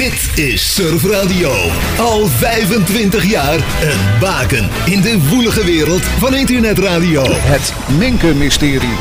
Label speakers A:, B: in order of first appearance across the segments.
A: Dit is Surf Radio. Al 25 jaar een baken in de woelige wereld van internetradio.
B: Het Minke-mysterie.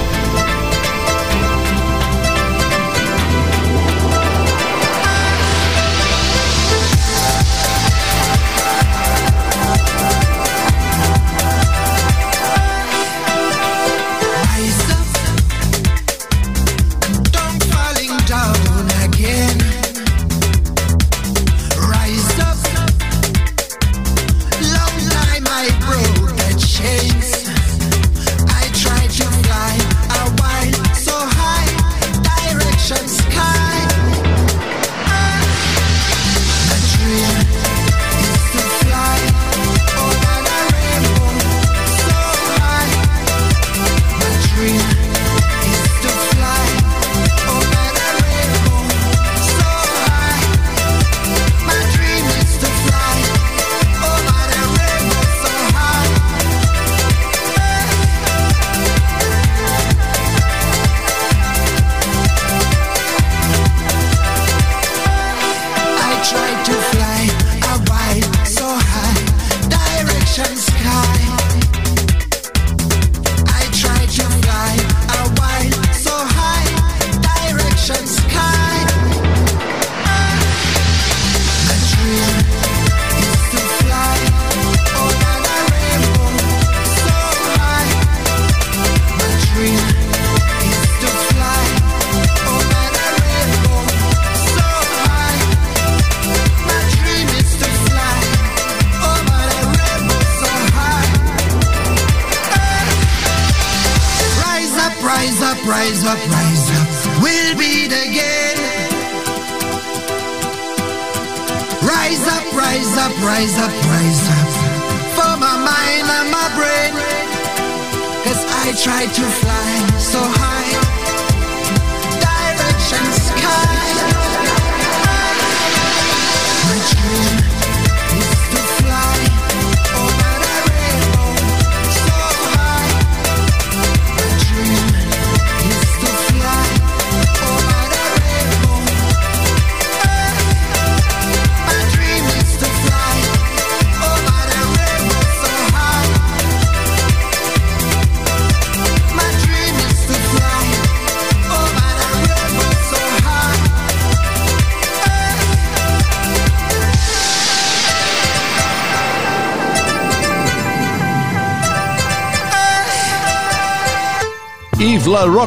C: Yves LaRock.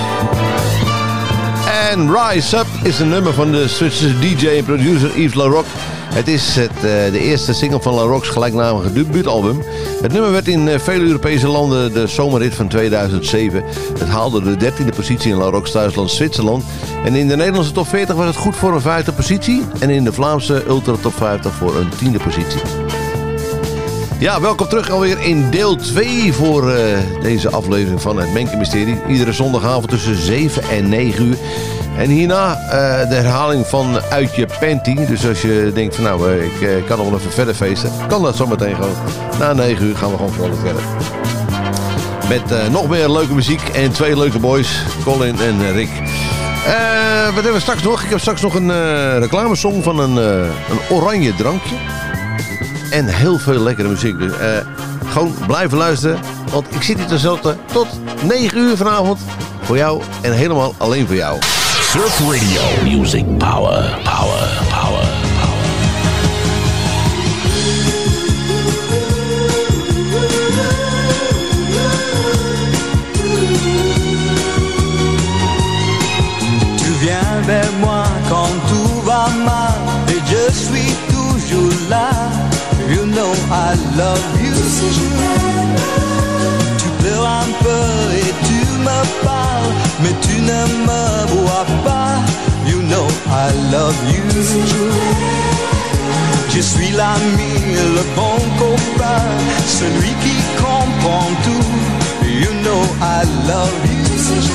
C: En Rise Up is een nummer van de Zwitserse DJ en producer Yves LaRock. Het is de eerste single van LaRock's gelijknamige debuutalbum. Het nummer werd in vele Europese landen de zomerhit van 2007. Het haalde de 13e positie in LaRock's thuisland Zwitserland. En in de Nederlandse top 40 was het goed voor een 5e positie. En in de Vlaamse Ultra Top 50 voor een 10e positie. Ja, welkom terug alweer in deel 2 voor deze aflevering van het Minke-mysterie. Iedere zondagavond tussen 7 en 9 uur. En hierna de herhaling van Uit je Panty. Dus als je denkt van nou, ik kan nog wel even verder feesten. Kan dat zometeen gewoon. Na 9 uur gaan we gewoon vrolijk verder. Met nog meer leuke muziek en 2 leuke boys. Colin en Rick. Wat hebben we straks nog? Ik heb straks nog een reclamesong van een oranje drankje. En heel veel lekkere muziek. Dus gewoon blijven luisteren. Want ik zit hier tenslotte tot 9 uur vanavond. Voor jou en helemaal alleen voor jou.
A: Surf Radio. Music power, power, power, power.
D: Tu viens vers moi quand tout va mal. Et je suis toujours là. You know I love you. Tu pleures un peu et tu me parles, mais tu ne me vois pas. You know I love you. Je suis l'ami, le bon copain, celui qui comprend tout. You know I love you.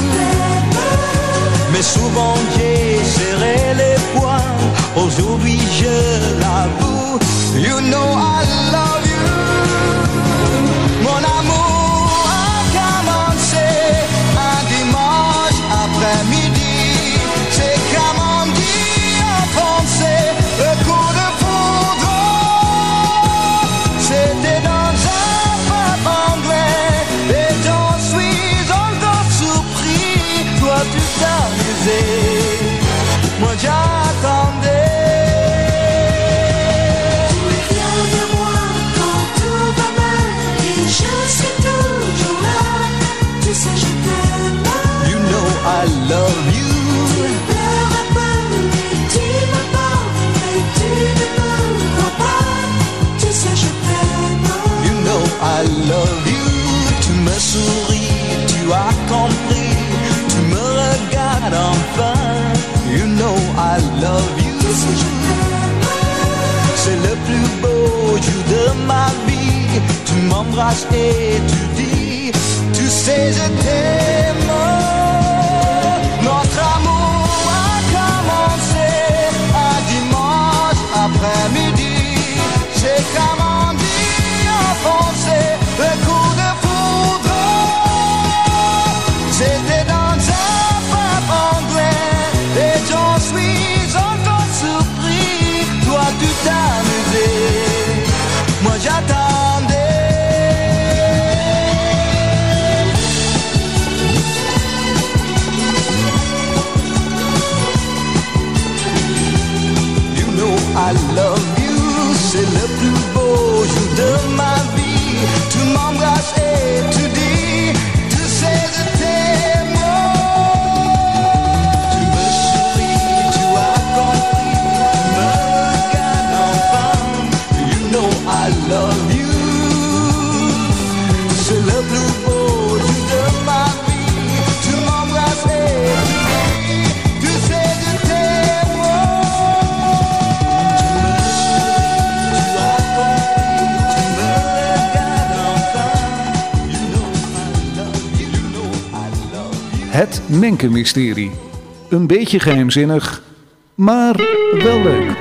D: Mais souvent j'ai serré les poings. Aujourd'hui je l'avoue. You know I love you. Mon amour a commencé un dimanche après-midi. C'est comme on dit en français. m'embrasses et tu dis, tu sais je t'aime. Notre amour a commencé un dimanche après-midi. J'ai comment dire en français le coup de foudre. C'était dans un pub anglais et j'en suis encore surpris. Toi tu t'amusais, moi j'attendais. You know I love you, c'est le plus beau jour de ma vie. Tu m'embrasses et tu dis, tu sais je t'aime. Tu me souris, tu as compris, tu me regardes enfin. You know I love you, c'est le plus beau jour de ma vie. Tu m'embrasses et tu dis, tu sais je t'aime. Tu as compris, tu me regardes enfin. You know I love you, you know I love you.
B: Het Menke-mysterie. Een beetje geheimzinnig, maar wel leuk.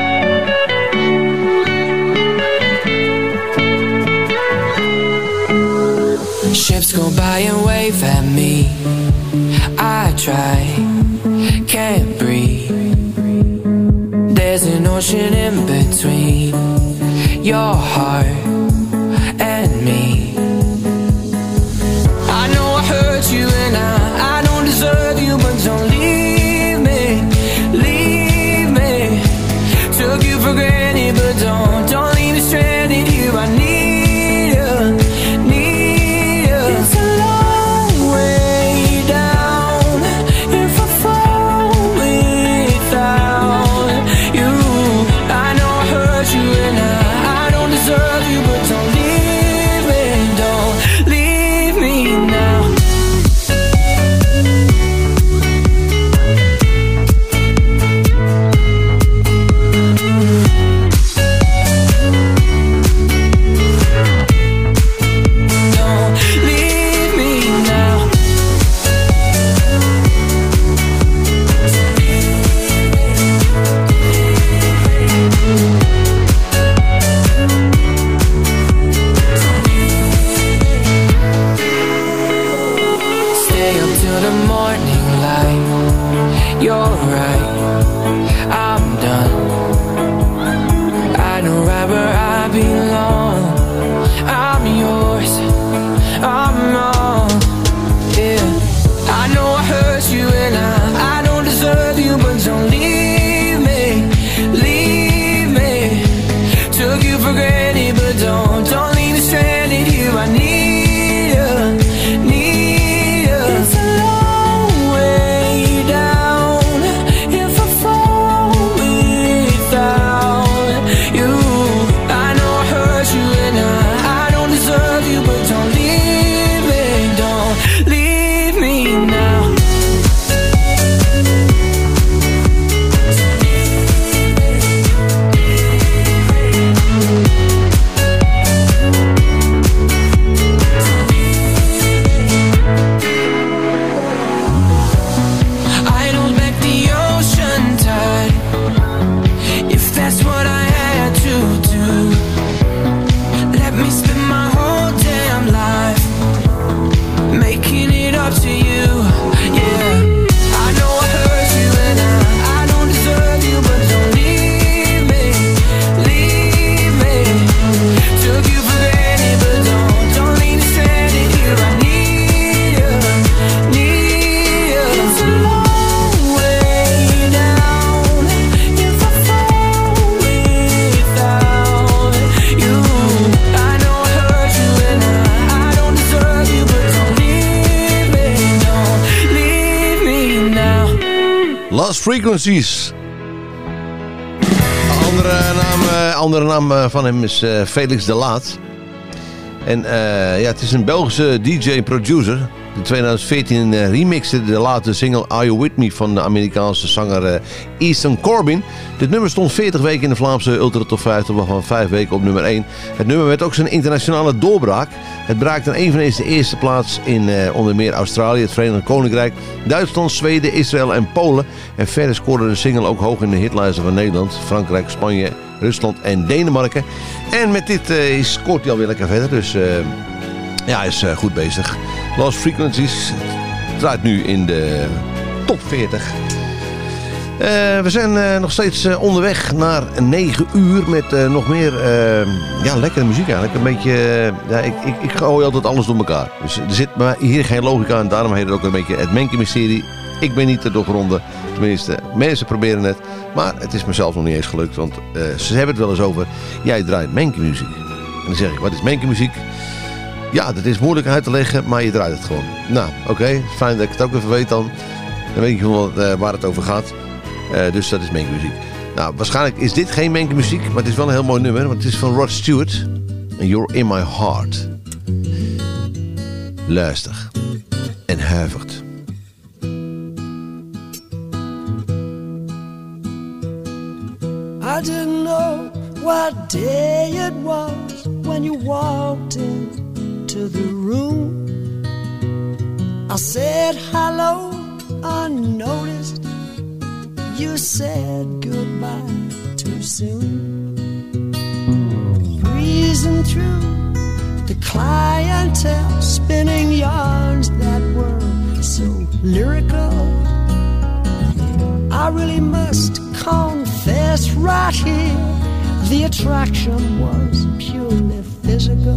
E: Ships go by and wave at me. I try, can't breathe. There's an ocean in between your heart and me. I know I hurt you and I don't deserve you, but don't leave me, leave me. Took you for granted, but don't leave me stranded here. I need you, need you. It's a long way down if I fall without you. I know I hurt you and I don't deserve you, but don't leave me now. Don't leave me now. Stay up till the morning light. You're right, I'm done. I know right where I belong. I'm yours, I'm wrong. Yeah, I know I hurt you and I don't deserve you, but don't leave me, leave me. Took you for granted, but don't leave me stranded here. I need you, need you. It's a long way down if I fall without you. I know I hurt you and I don't deserve you, but don't leave me now. I don't back the ocean tide, if that's what I had to do. Let me spend my whole damn life making it up to you. Yeah, I know I hurt you and I don't deserve you, but don't leave me, leave me. Took you for granted, but don't leave me stranded here. I need you, need you. It's a long way down if I fall without you. I know I hurt you and I don't deserve you, but don't leave me now.
C: Lost Frequencies. Andere naam van hem is Felix de Laat. En ja, het is een Belgische DJ en producer. De 2014 remixte de late single Are You With Me van de Amerikaanse zanger Easton Corbin. Dit nummer stond 40 weken in de Vlaamse Ultra Top 50, waarvan 5 weken op nummer 1. Het nummer werd ook zijn internationale doorbraak. Het bereikte eveneens de eerste plaats in onder meer Australië, het Verenigd Koninkrijk, Duitsland, Zweden, Israël en Polen. En verder scoorde de single ook hoog in de hitlijsten van Nederland, Frankrijk, Spanje, Rusland en Denemarken. En met dit scoort hij alweer lekker verder, dus ja, hij is goed bezig. Lost Frequencies draait nu in de top 40. We zijn nog steeds onderweg naar 9 uur met nog meer lekkere muziek eigenlijk. Een beetje, ik gooi altijd alles door elkaar. Dus er zit maar hier geen logica en daarom heet het ook een beetje het Menke-mysterie. Ik ben niet te doorgronden, tenminste, mensen proberen het. Maar het is mezelf nog niet eens gelukt, want ze hebben het wel eens over. Jij draait Menke-muziek. En dan zeg ik, wat is Menke-muziek? Ja, dat is moeilijk uit te leggen, maar je draait het gewoon. Nou, oké, fijn dat ik het ook even weet dan. Dan weet je wel waar het over gaat. Dus dat is Menke-muziek. Nou, waarschijnlijk is dit geen Menke-muziek, maar het is wel een heel mooi nummer. Want het is van Rod Stewart. And You're In My Heart. Luister. En huivert.
F: I didn't know what day it was when you walked into the room. I said hello unnoticed. You said goodbye too soon. Breezing through the clientele, spinning yarns that were so lyrical. I really must confess right here, the attraction was purely physical.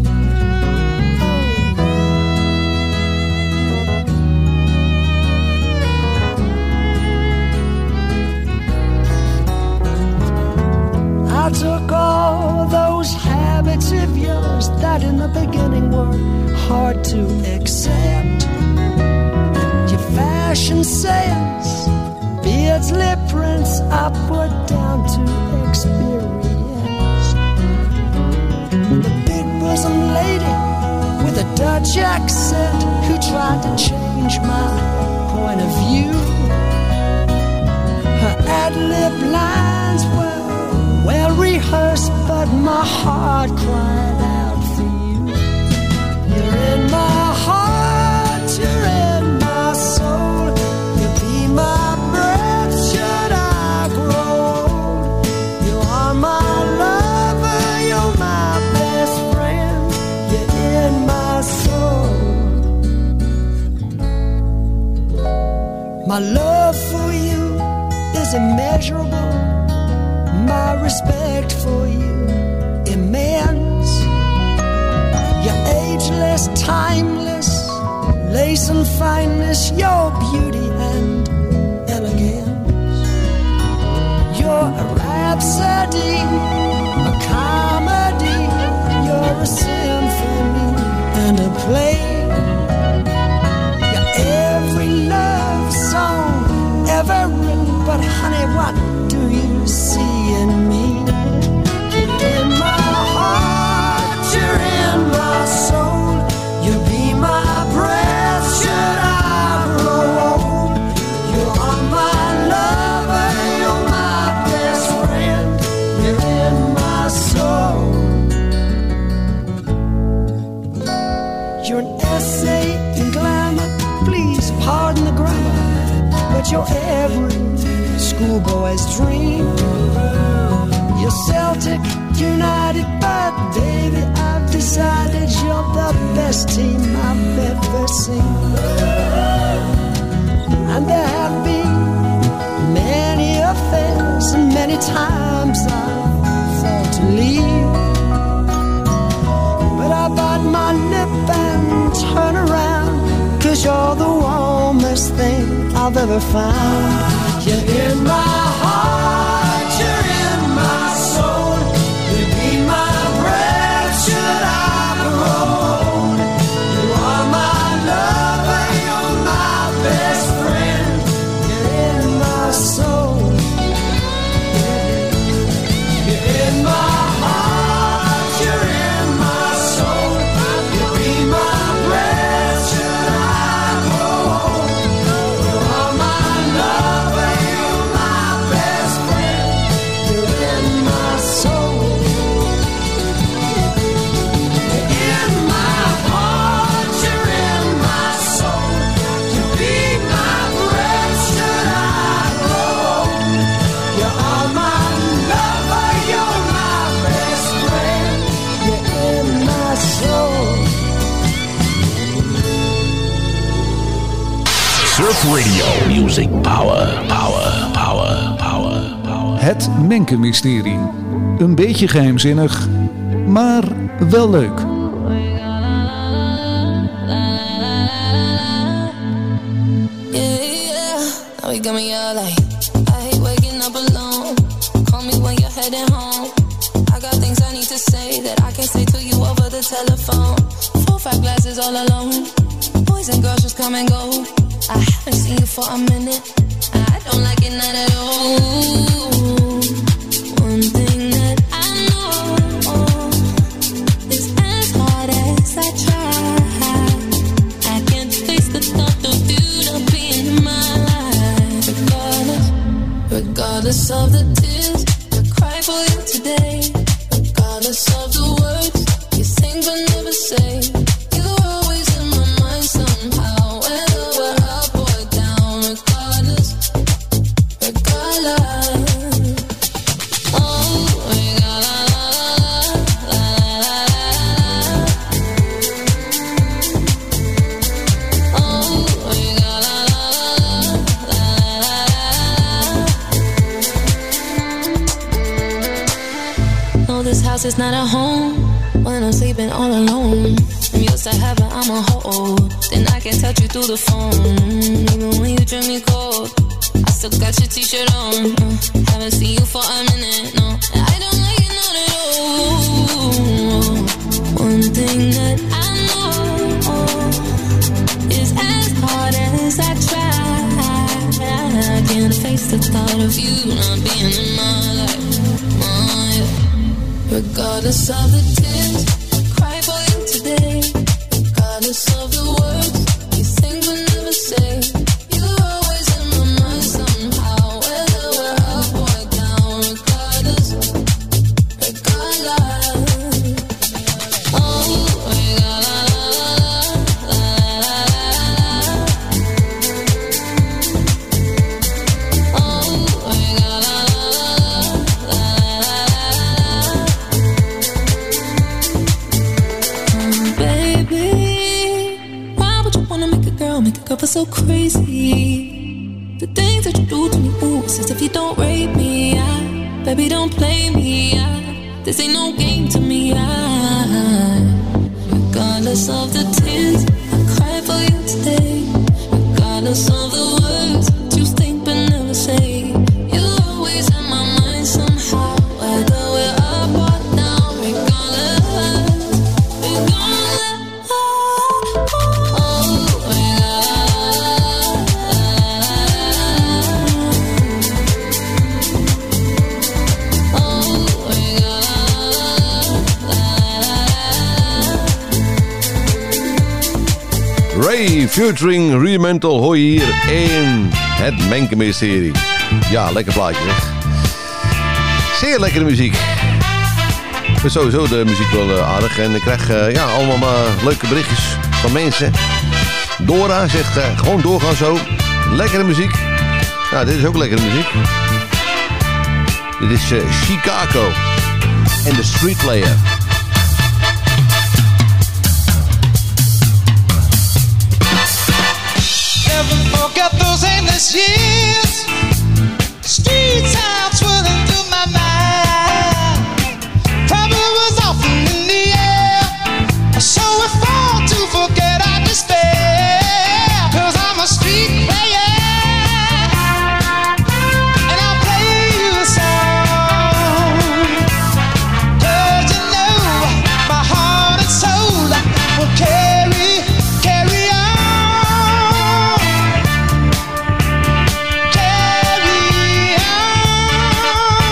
F: I took all those habits of yours that in the beginning were hard to accept. Your fashion sense, beards, lip prints, I put down to experience. The big bosom lady with a Dutch accent who tried to change my point of view. Her ad-lib lines were well rehearsed, but my heart cried out for you. You're in my heart, you're in my soul. You be my breath should I grow old. You are my lover, you're my best friend. You're in my soul. My love for you is immeasurable. My respect for you immense. You're ageless, timeless, lace and fineness, your beauty and elegance. You're a rhapsody, a comedy, you're a symphony and a play. You're every love song ever written, but honey, what do you see in me? You're in my heart, you're in my soul. You be my breath should I grow old. You are my lover, you're my best friend. You're in my soul. You're an essay in glamour, please pardon the grammar, but you're every schoolboy's dream. You're Celtic United, but baby, I've decided you're the best team I've ever seen. And there have been many affairs, and many times I've thought to leave, but I bite my lip and turn around, 'cause you're the warmest thing I've ever found. You're in my heart, you're in my soul. You be my breath should I grow old. You are my lover, you're my best friend. You're in my soul. You're in my heart, you're in my soul. You be my breath should I
A: Radio.
G: Music power, power, power, power, power.
B: Het Menke-mysterie. Een beetje geheimzinnig, maar wel leuk.
H: Now you got me all like, I hate waking up alone. Call me when you're heading home. I got things I need to say that I can't say to you over the telephone. 4, 5 glasses all alone. Boys and girls just come and go. I haven't seen you for a minute. I don't like it not at all. One thing that I know is as hard as I try, I can't face the thought of you not being in my life. Regardless of the tears I cry for you today, regardless of the words you sing but never say, you're always in my mind somehow, whether we're up or down. Regardless. Oh, no, this house is not a home when I'm sleeping all alone. I'm used to having I'm a hoe, then I can touch you through the phone. Even when you drink me cold, I still got your t-shirt on. Haven't seen you for a minute, no. I don't like it not at all. One thing that I know is as hard as I try, I can't face the thought of you not being in my life. Regardless of the tears I cry for you today, regardless of the words you sing but never say, you're always in my mind somehow, whether we're up or down. Regardless. Oh, girl, so crazy. The things that you do to me, ooh, it's as if you don't rape me. Baby, don't play me. This ain't no game to me. Regardless of the tears I cry for you today, regardless of the words that you think but never say, you're always in my mind somehow, whether we're up or down. Regardless.
C: Ray featuring Rudimental hoor je hier in het Menke-mysterie. Ja, lekker plaatje zeg. Zeer lekkere muziek. Ik vind sowieso de muziek wel aardig. En ik krijg allemaal maar leuke berichtjes van mensen. Dora zegt gewoon doorgaan zo. Lekkere muziek. Nou, dit is ook lekkere muziek. Dit is Chicago en The Street Player.
I: Never forget those endless years. Street sounds swirling through my mind. Trouble was often in the air, so we fought to forget our despair. 'Cause I'm a street player, and I'll play you a song. 'Cause you know my heart and soul will carry on. Carry on.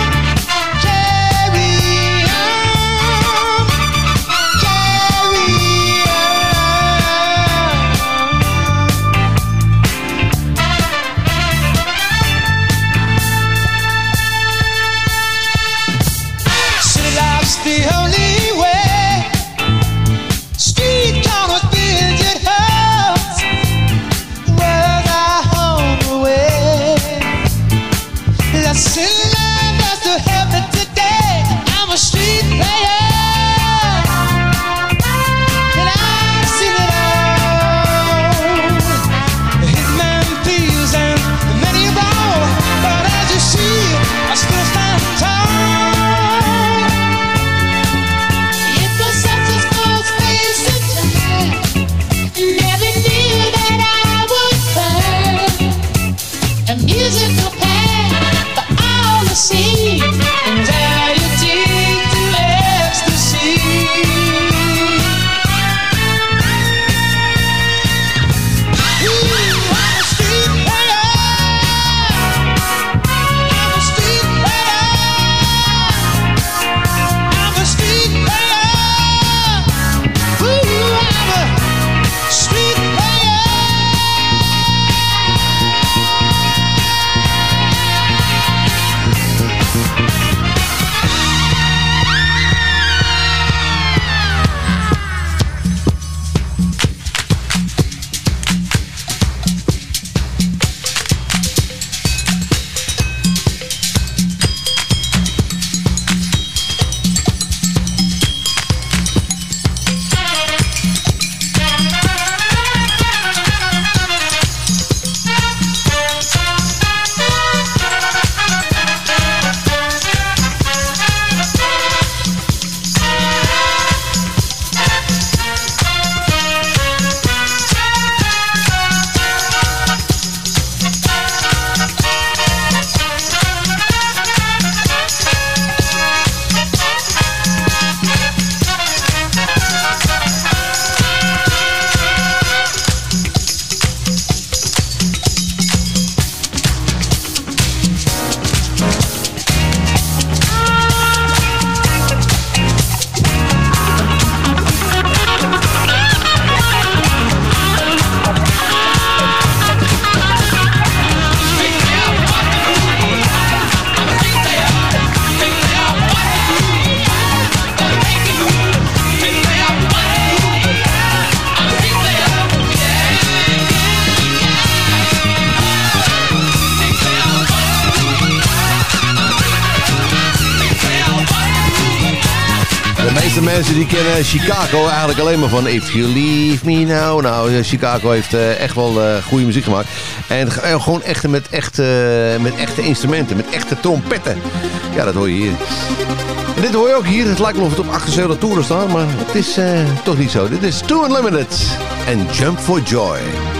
C: meeste mensen die kennen Chicago eigenlijk alleen maar van If You Leave Me Now. Nou, Chicago heeft echt wel goede muziek gemaakt. En gewoon echt met echte instrumenten, met echte trompetten. Ja, dat hoor je hier. En dit hoor je ook hier. Het lijkt wel of het op 78 toeren staat, maar het is toch niet zo. Dit is Two Unlimited en Jump for Joy.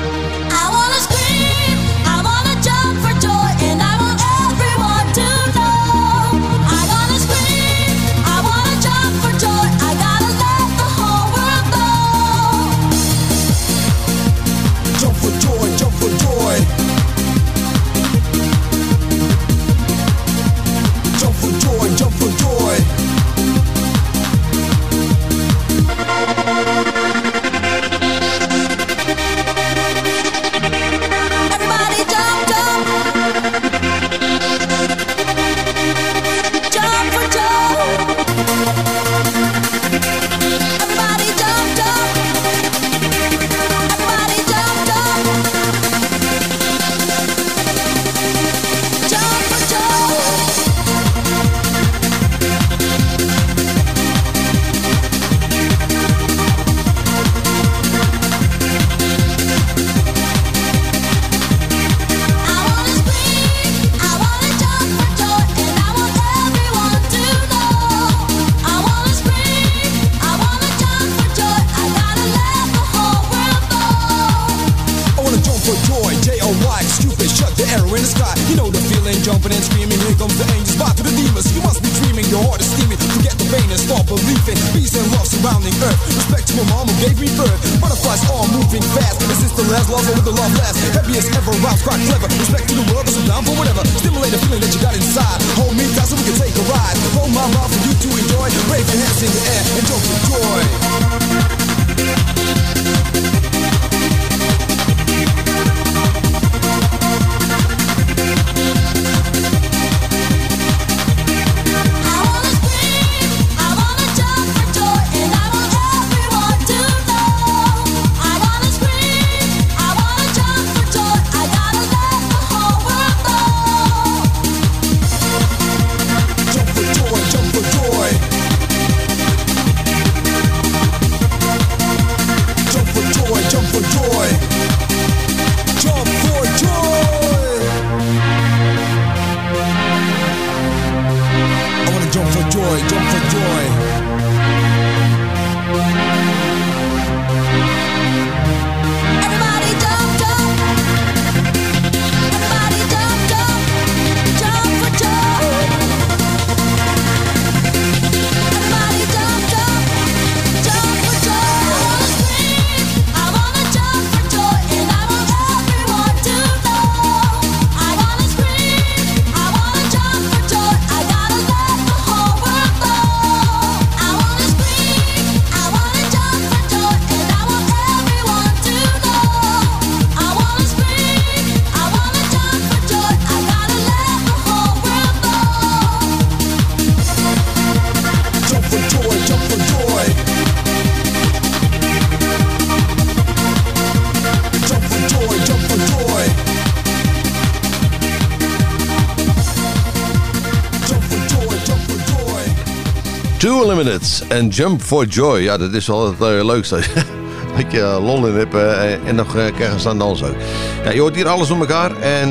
C: Two Unlimited en Jump for Joy. Ja, dat is wel het leukste. Dat je lol in hebt en nog krijgen staan dansen ook. Ja, je hoort hier alles door elkaar. En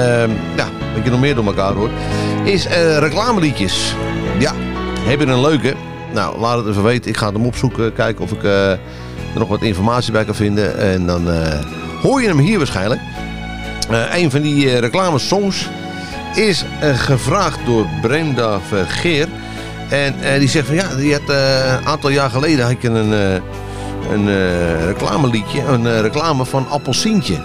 C: ja, wat je nog meer door elkaar hoort, is reclameliedjes. Ja, heb je een leuke? Nou, laat het even weten. Ik ga hem opzoeken, kijken of ik er nog wat informatie bij kan vinden. En dan hoor je hem hier waarschijnlijk. Een van die reclamesongs is gevraagd door Brenda Vergeer. En die zegt van ja, die had, een aantal jaar geleden had je een reclameliedje, een reclame van Appelsientje.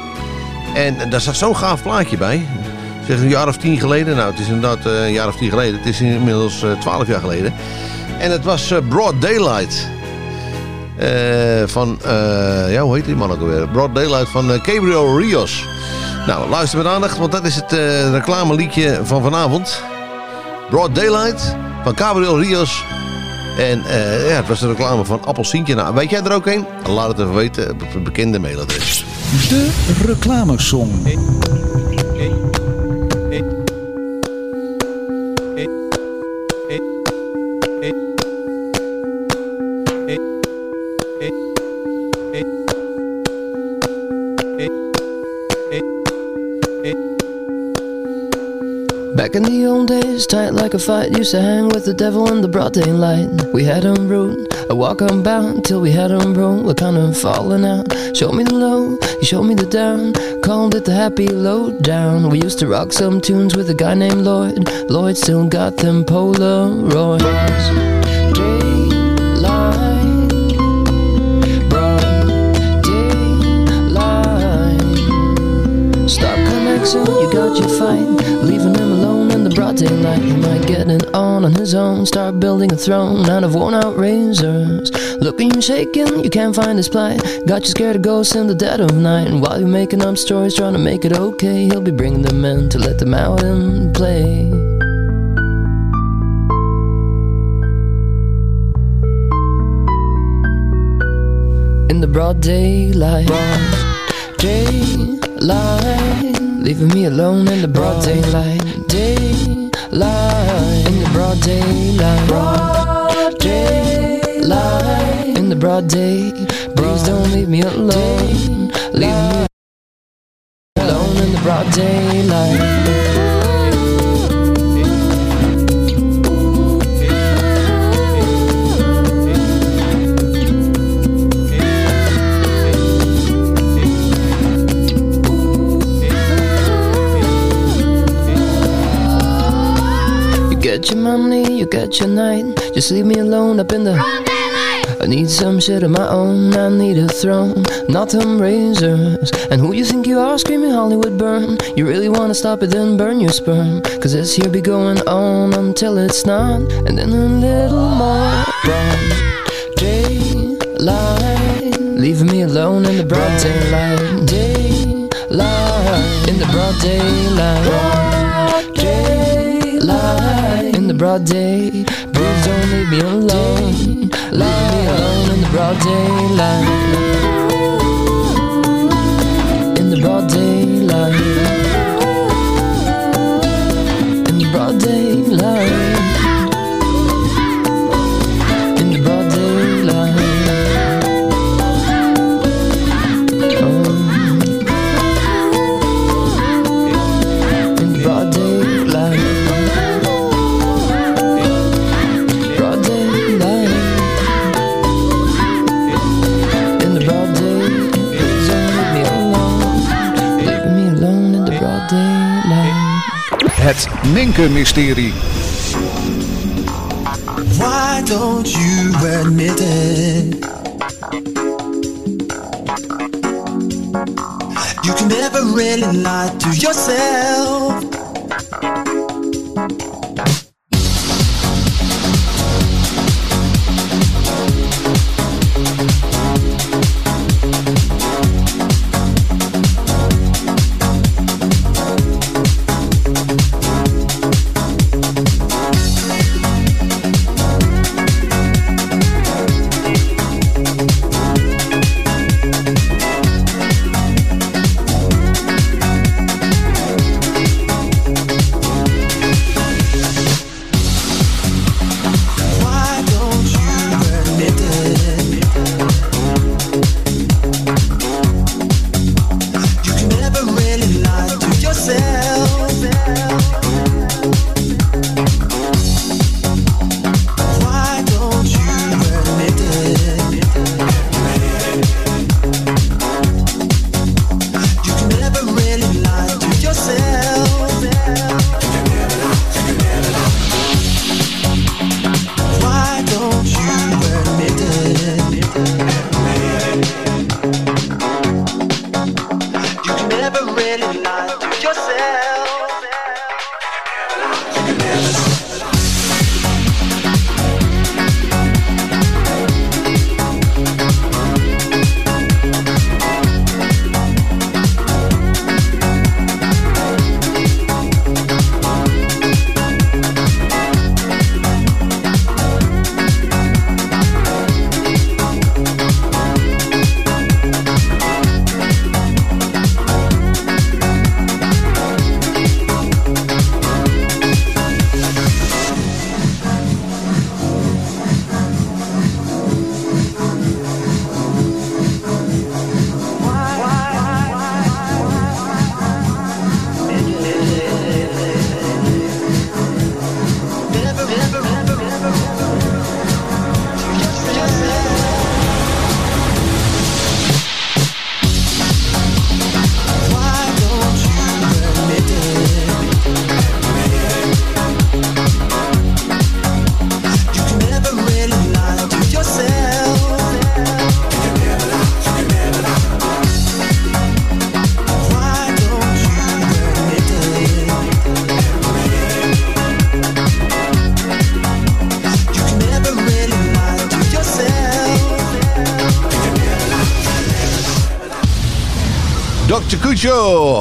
C: En daar zat zo'n gaaf plaatje bij. Zegt een jaar of 10 geleden. Nou, het is inderdaad een jaar of 10 geleden. Het is inmiddels 12 jaar geleden. En het was Broad Daylight. Van, ja, hoe heet die man ook alweer? Broad Daylight van Gabriel Rios. Nou, luister met aandacht, want dat is het reclameliedje van vanavond. Broad Daylight van Gabriel Rios. En ja, het was de reclame van Appelsientje. Nou, weet jij er ook een? Laat het even weten op het bekende mailadres.
B: De reclamesong.
F: Back in the old days, tight like a fight, used to hang with the devil in the broad daylight. We had 'em rude, a walk unbound, till we had 'em roll, we're kind of falling out. Showed me the low, he showed me the down, called it the happy lowdown. We used to rock some tunes with a guy named Lloyd. Lloyd still got them Polaroids. Daylight, broad daylight. Stop connection, you got your fight. Leaving him alone in the broad daylight. He might get it on his own, start building a throne out of worn out razors. Looking and shaking, you can't find his plight. Got you scared of ghosts in the dead of night. And while you're making up stories, trying to make it okay, he'll be bringing them in to let them out and play. In the broad daylight, daylight. Leaving me alone in the broad daylight, daylight. In the broad daylight, broad daylight. In the broad day, please don't leave me alone. Leave me alone in the broad daylight. Get your money, you get your night. Just leave me alone up in the I need some shit of my own. I need a throne, not them razors. And who you think you are, screaming Hollywood burn? You really wanna stop it, then burn your sperm. Cause this here be going on until it's not. And then a little more broad daylight. Leaving me alone in the broad daylight. Daylight. In the broad daylight. Daylight. In the broad day. Please don't leave me alone. Leave me alone in the broad daylight. In the broad daylight. In the broad daylight. In the broad daylight. In the broad daylight. Broad daylight. In the broad day. Please don't leave me alone. Leave me alone in the broad daylight.
B: Het Ninken-mysterie.
J: Why don't you admit it? You can never really lie to yourself.
C: Dr. Cucho.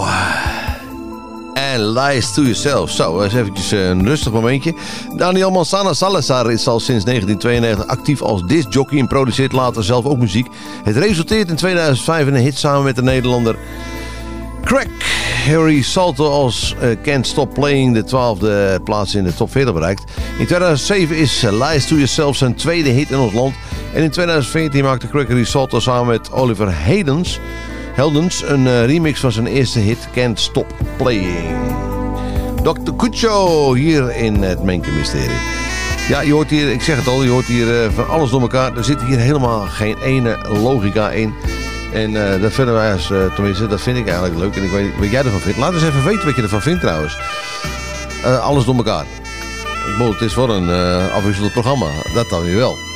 C: En Lies to Yourself. Zo, eens eventjes een rustig momentje. Daniel Manzana Salazar is al sinds 1992 actief als discjockey en produceert later zelf ook muziek. Het resulteert in 2005 in een hit samen met de Nederlander Craig Harry Salto als Can't Stop Playing de 12e plaats in de top 40 bereikt. In 2007 is Lies to Yourself zijn tweede hit in ons land. En in 2014 maakte Craig Harry Salto samen met Oliver Heldens een remix van zijn eerste hit Can't Stop Playing. Dr. Cucho hier in het Menke Mysterie. Ja, je hoort hier, ik zeg het al, je hoort hier van alles door elkaar. Er zit hier helemaal geen ene logica in. En dat vinden wij tenminste, dat vind ik eigenlijk leuk. En ik weet wat jij ervan vindt. Laat eens even weten wat je ervan vindt trouwens. Alles door elkaar. Het is wel een afwisselend programma. Dat dan weer wel.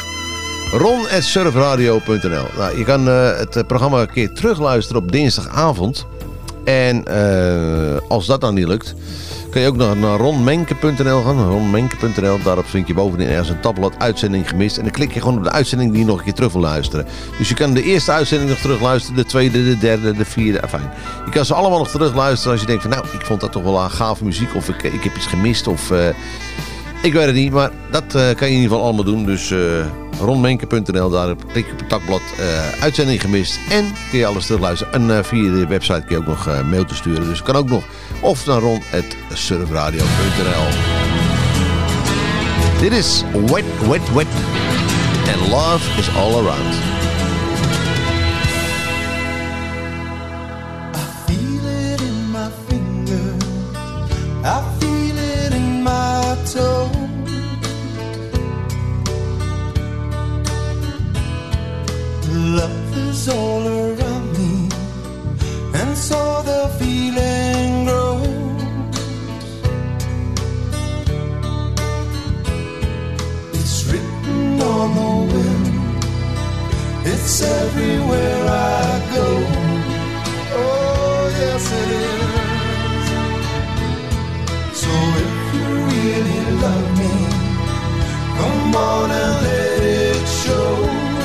C: ron@surfradio.nl. Nou, je kan het programma een keer terugluisteren op dinsdagavond. En als dat dan niet lukt, kun je ook nog naar ronmenke.nl gaan. Ronmenke.nl, daarop vind je bovenin ergens een tabblad uitzending gemist. En dan klik je gewoon op de uitzending die je nog een keer terug wil luisteren. Dus je kan de eerste uitzending nog terugluisteren, de tweede, de derde, de vierde. Enfin, je kan ze allemaal nog terugluisteren als je denkt van nou, ik vond dat toch wel gave muziek. Of ik heb iets gemist. Of ik weet het niet, maar dat kan je in ieder geval allemaal doen. Dus ronmenke.nl, daar klik je op het takblad uitzending gemist. En kun je alles terugluisteren. En via de website kun je ook nog mail te sturen. Dus kan ook nog. Of naar ron@surfradio.nl. Dit is Wet, Wet, Wet. And Love is All Around.
J: I feel it in my finger. I feel it in my toe. Love is all around me, and so the feeling grows. It's written on the wind, it's everywhere I go. Oh yes it is. So if you really love me, come on and let it show.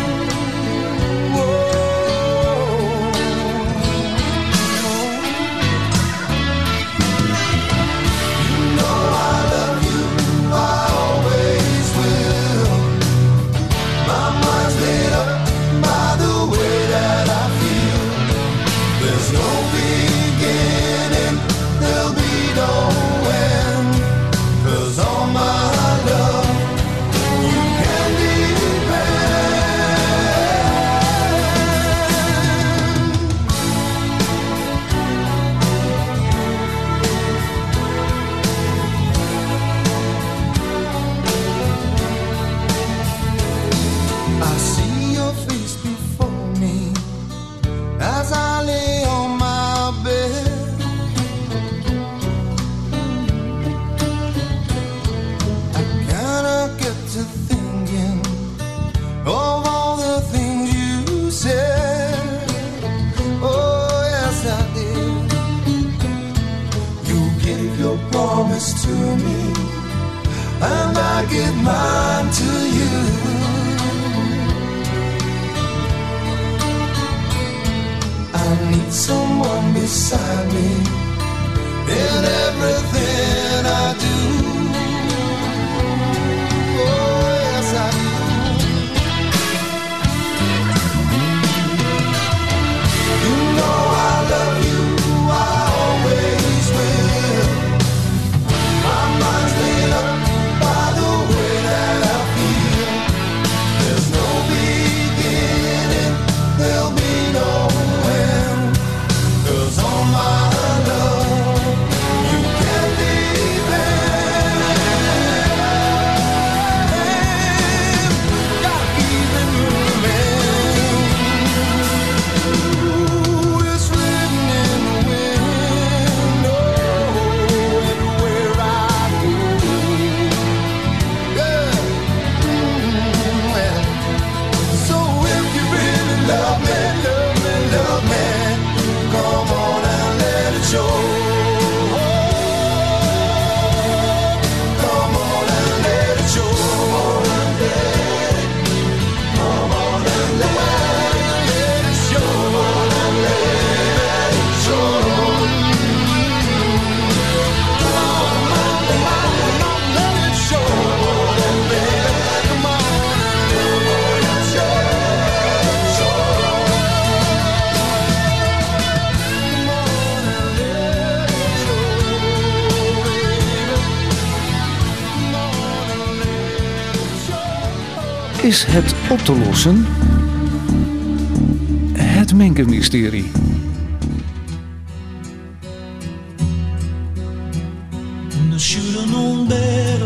J: To me, and I give mine to you. I need someone beside me in everything I do. Oh yes I do. You know I love you, I always will. My mind's made up by the way that I feel. There's no beginning, there'll be no end. 'Cause all my
B: Is het op te lossen? Het Menkenmysterie.
K: I should have known better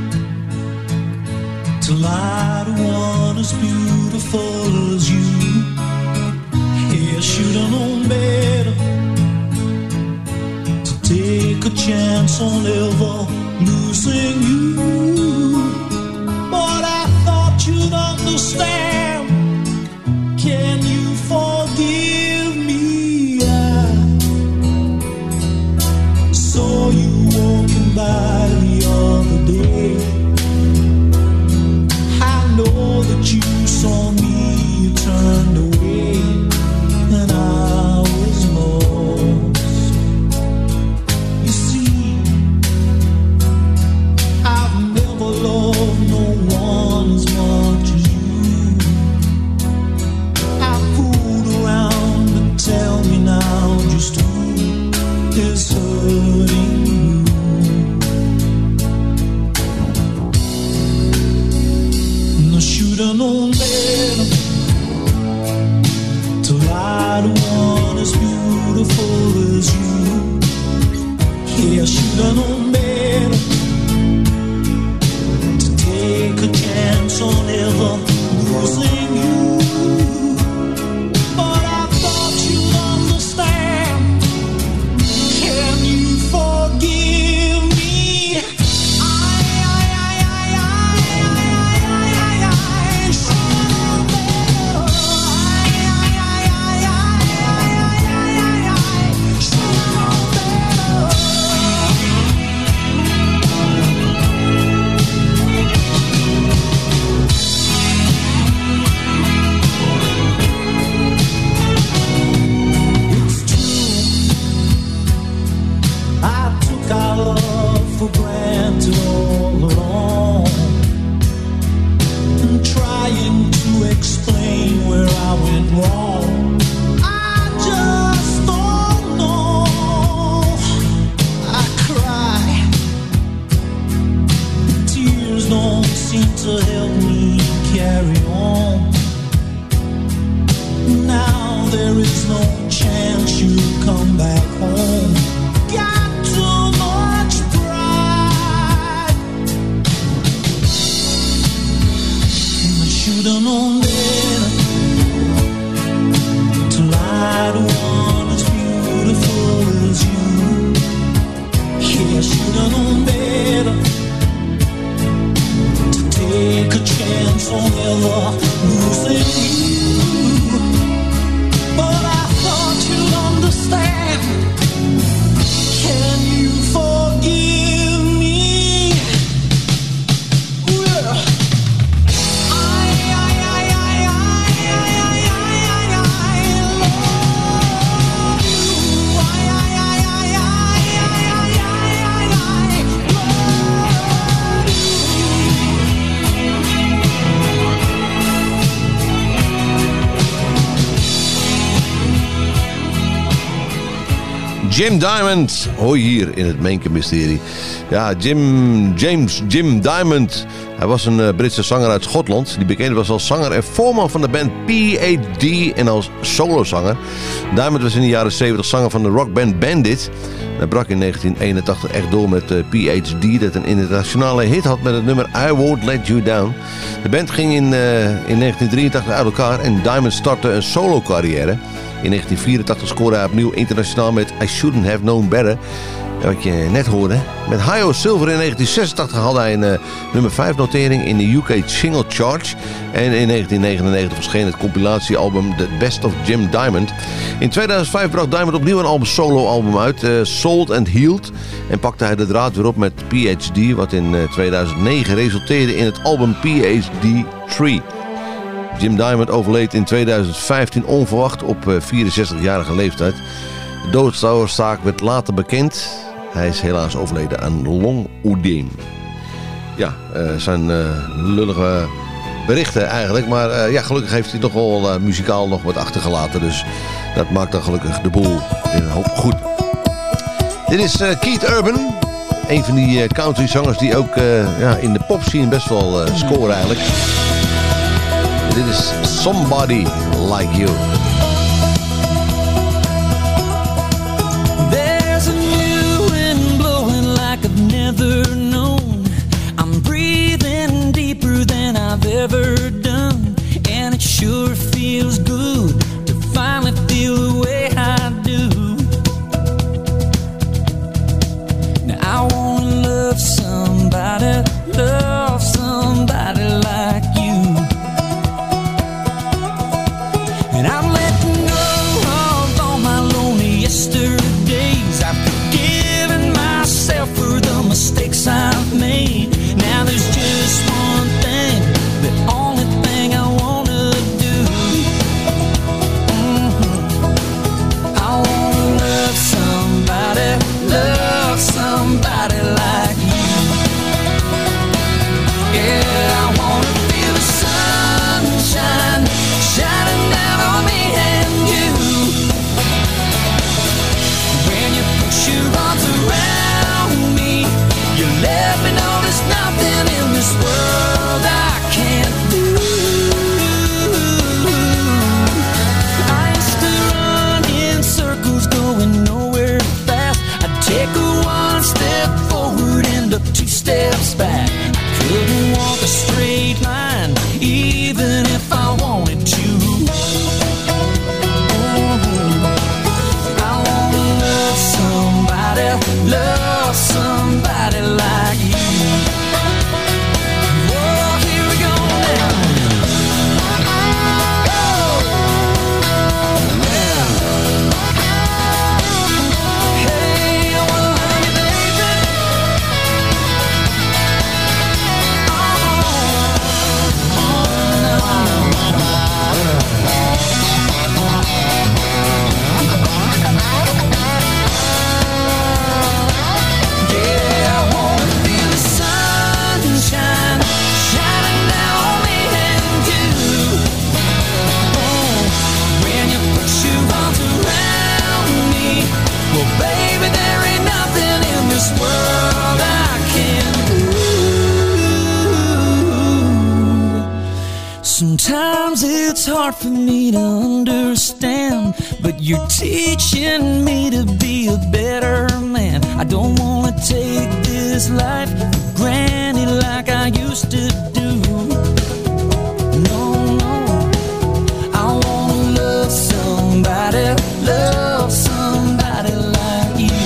K: to lie to one as beautiful as you. Yeah, I should have known better to take a chance on ever losing you. But I thought you'd understand. Can you forgive me? I saw you walking by the other day. I know that you saw me, you turned away, and I was lost. You see, I've never loved no one as much as you. I fooled around and tell me now just who is hurting you. And I should have known better to lie to one as beautiful as you. Yeah, I should have known better to take a chance on ever losing you. But I thought you'd understand. Can you forgive me? I took our love for granted all along, and trying to explain where I went wrong. I just don't know. I cry, tears don't seem to help me carry on. Now there is no chance you'll come back home. Got too much pride. I should have known better to lie to one as beautiful as you. Yeah, I should have known better to take a chance on ever losing you. But I thought you'd understand. Can you forgive me? Well,
C: Jim Diamond, hoor je hier in het Menkenmysterie. Ja, Jim Diamond. Hij was een Britse zanger uit Schotland. Die bekend was als zanger en voorman van de band PhD en als solozanger. Diamond was in de jaren 70 zanger van de rockband Bandit. Hij brak in 1981 echt door met PhD, dat een internationale hit had met het nummer I Won't Let You Down. De band ging in 1983 uit elkaar en Diamond startte een solo carrière. In 1984 scoorde hij opnieuw internationaal met I Shouldn't Have Known Better. Wat je net hoorde. Met High O Silver in 1986 had hij een nummer 5 notering in de UK Single Charge. En in 1999 verscheen het compilatiealbum The Best of Jim Diamond. In 2005 bracht Diamond opnieuw een solo-album uit, Sold and Healed. En pakte hij de draad weer op met PhD, wat in 2009 resulteerde in het album PhD 3. Jim Diamond overleed in 2015 onverwacht op 64-jarige leeftijd. De doodsoorzaak werd later bekend. Hij is helaas overleden aan longoedeem. Ja, zijn lullige berichten eigenlijk. Maar ja, gelukkig heeft hij toch wel muzikaal nog wat achtergelaten. Dus dat maakt dan gelukkig de boel in een hoop goed. Dit is Keith Urban. Een van die country zangers die ook in de popscene best wel scoren eigenlijk. Dit is Somebody Like You.
K: There's a new wind blowing like I've never known. I'm breathing deeper than I've ever done, and it sure feels good to finally feel the way I do. Now I wanna love somebody like you. And I'm letting go of all my lonely yesterdays. I've forgiven myself for the mistakes I've made. Now there's just one thing, the only thing I wanna do. I wanna love somebody like you. Yeah, I wanna feel the sunshine shining down on me and you. When you put your arms around me, you let me know there's nothing in this world I can't do. I used to run in circles going nowhere fast. I'd take one step forward and up 2 steps back. Couldn't walk a straight line, even if I wanted to. I wanna love somebody like you. Oh, here we go now. Hey, I wanna love you, baby. Yeah, I wanna feel the sunshine shining down on me and you. Oh, when you put your arms around me, well, baby, there ain't nothing in this world I can't do. Sometimes it's hard for me to understand, but you're teaching me to be a better man. I don't wanna take this life for granted like I used to do. No, no, I wanna love somebody like you.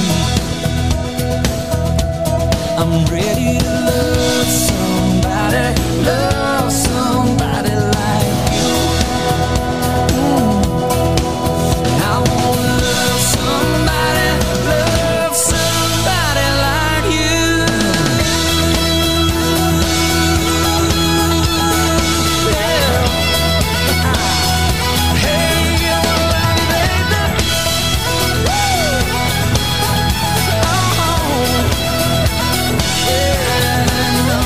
K: I'm ready to love somebody like you. I wanna love somebody like you. Yeah. Hey, I wanna love you, baby. Oh, yeah, no.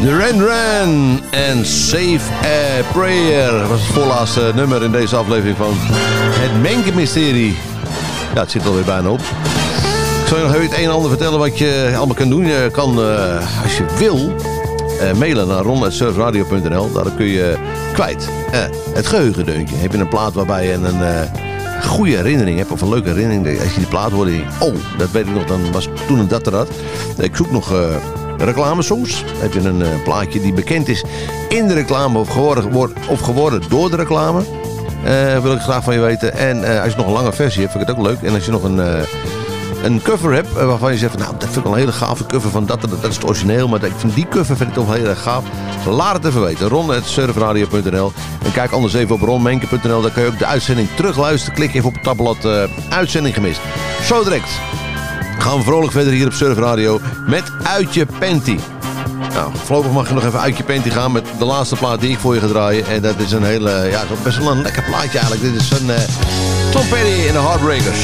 C: Duran Duran en Save a Prayer. Dat was het voorlaatste nummer in deze aflevering van Het Menke-mysterie. Ja, het zit alweer bijna op. Ik zal je nog even het een en ander vertellen wat je allemaal kan doen. Je kan, als je wil, mailen naar ron@surfradio.nl. Daar kun je kwijt het geheugendeuntje. Heb je een plaat waarbij je een goede herinnering hebt, of een leuke herinnering. Als je die plaat hoort, denk je, oh, dat weet ik nog, dan was toen en dat. Ik zoek nog reclamesongs. Heb je een plaatje die bekend is in de reclame of geworden door de reclame. Wil ik graag van je weten. En als je nog een lange versie hebt, vind ik het ook leuk. En als je nog een cover hebt waarvan je zegt, nou, dat vind ik wel een hele gave cover van dat is het origineel, maar ik vind die cover vind ik toch wel heel erg gaaf. Laat het even weten. ron@surfradio.nl. En kijk anders even op ronmenke.nl. Daar kun je ook de uitzending terugluisteren. Klik even op het tabblad uitzending gemist. Zo direct gaan we vrolijk verder hier op Surf Radio met Uit je Panty. Nou, voorlopig mag je nog even uit je panty gaan met de laatste plaat die ik voor je ga draaien. En dat is een hele, ja, best wel een lekker plaatje eigenlijk. Dit is een Tom Petty en de Heartbreakers.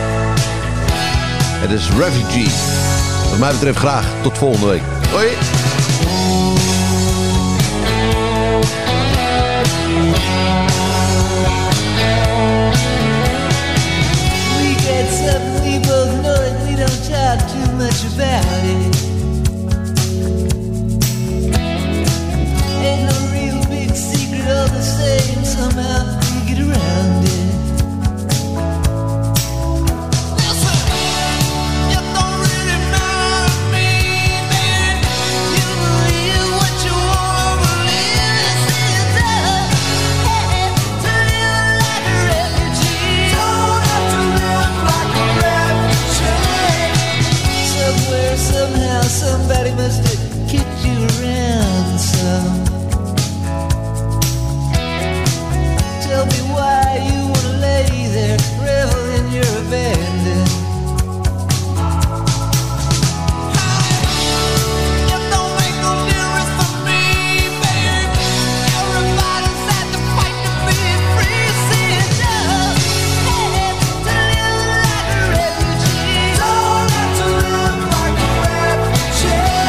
C: Het is Refugee. Wat mij betreft graag tot volgende week. Hoi!
F: We get something, we both know it. We don't talk too much about it. Ain't no real big secret, all the same. Somehow we get around it. Somebody must have kicked you around some. Tell me why you wanna lay there, revel in your abandon. It don't make no difference for me, babe. Everybody's had to fight to be free. See it just had to live like a refugee. Don't have to live like a refugee.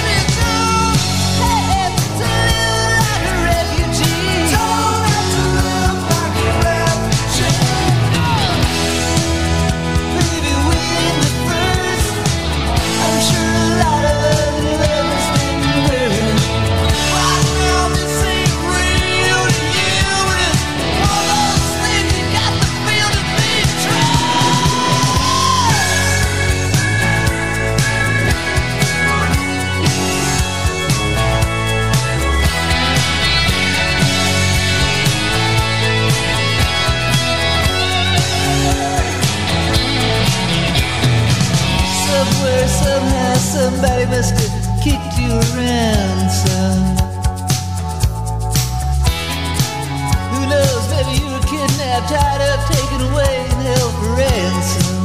F: Somehow somebody must have kicked you around some. Who knows, maybe you were kidnapped, tied up, taken away and held for ransom.